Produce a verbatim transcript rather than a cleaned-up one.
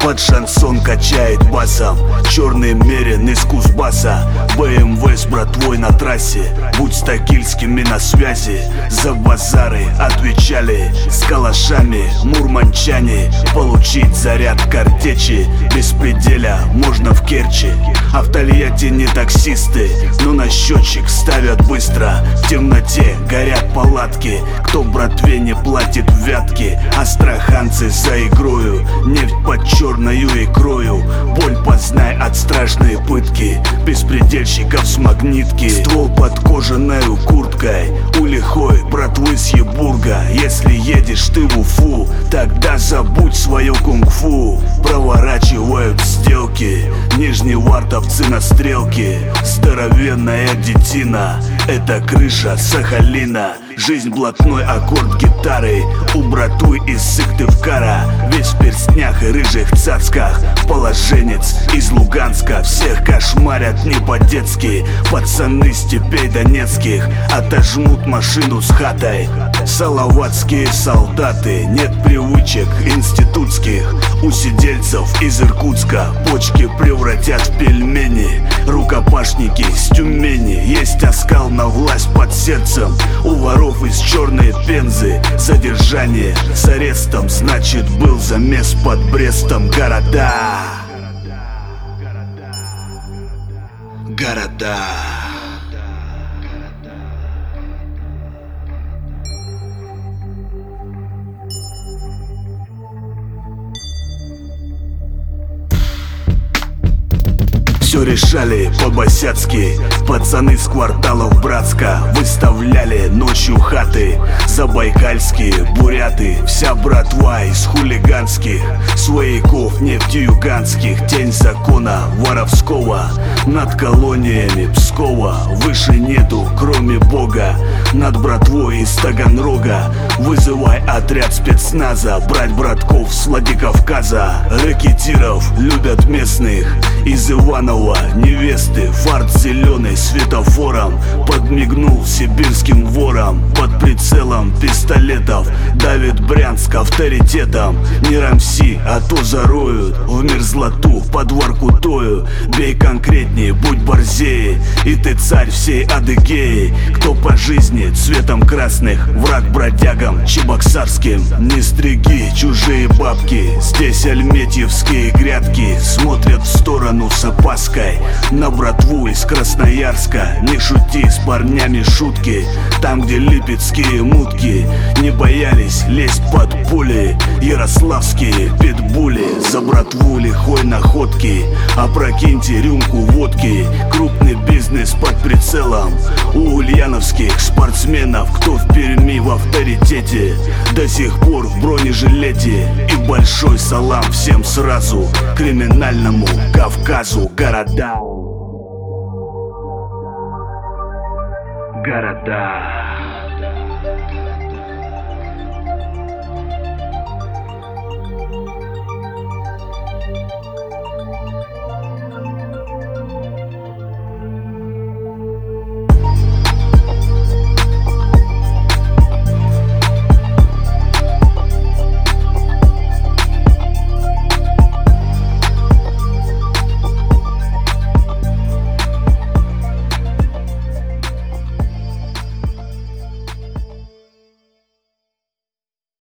под шансон качает басом. Черный мерин из Кузбасса, бэ эм вэ с братвой на трассе. Будь с тагильскими на связи, за базары отвечали с калашами мурманчане. Получить заряд картечи без пределя можно в Керчи. А в Тольятти не таксисты, но на счетчик ставят быстро. В темноте горят палатки, кто братве не платит вятки. Астраханцы за игрою, нефть под черною икрою. Боль познай от страшной пытки, беспредельщиков с магнитки. Ствол под кожаною курткой, у лихой братвы с Ебурга. Если едешь ты в Уфу, тогда забудь свое кунг-фу. Проворачивают сделки нижневартовцы на стрелке. Здоровенная детина, это крыша Сахалина. Жизнь блатной аккорд гитары, у братвы из Сыктывкара. Весь в перстнях и рыжих цацках, положенец из Луганска. Всех кошмарят не по-детски, пацаны степей донецких отожмут машину с хатой. Салаватские солдаты, нет привычек институтских. У сидельцев из Иркутска почки превратят в пельмени. Рукопашники с Тюмени, есть оскал на власть под сердцем. У воров из черной Пензы задержание с арестом, значит был замес под Брестом. Города, города. Все решали по-босяцки, пацаны с кварталов Братска. Выставляли ночью хаты, забайкальские буряты. Вся братва из хулиганских свояков нефтеюганских. Тень закона воровского над колониями Пскова. Выше нету, кроме Бога, над братвой из Таганрога. Вызывай отряд спецназа, брать братков с Владикавказа. Рэкетиров любят местных из Иванова невесты. Фарт зеленый светофором подмигнул сибирским ворам. Под прицелом пистолетов давит Брянск авторитетом. Не рамси, а то зароют в мерзлоту под Воркутою. Бей конкретнее, будь борзее, и ты царь всей Адыгеи. Кто по жизни цветом красных, враг бродягам чебоксарским. Не стриги чужие бабки, здесь альметьевские грядки. Смотрят в сторону с опаской на братву из Красноярска. Не шути с парнями шутки, там где липецкие мутки не боялись лезть под пули. Ярославские питбули за братву лихой находки. Опрокиньте рюмку водки, крупный бизнес под прицелом. У ульяновских спортсменов, кто в Перми в авторитете, до сих пор в бронежилете. И большой салам всем сразу, криминальному Кавказу. Города, города.